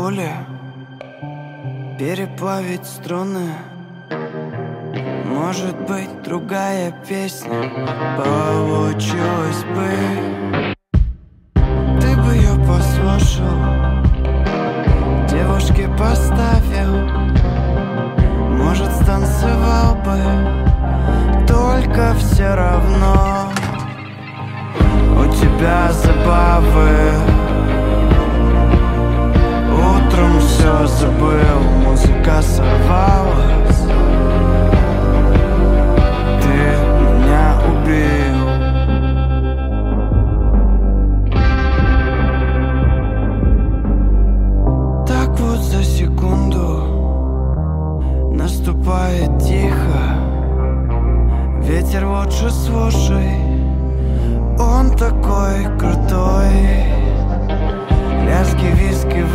боли, переплавить струны. Может быть, другая песня получилась бы. Ты бы ее послушал, девушке поставил, может, станцевал бы, только все равно у тебя забавы. Утром все забыл, музыка сорвалась. Ты меня убил. Так вот за секунду наступает тихо. Ветер лучше слушай, он такой крутой. Лязги, виски в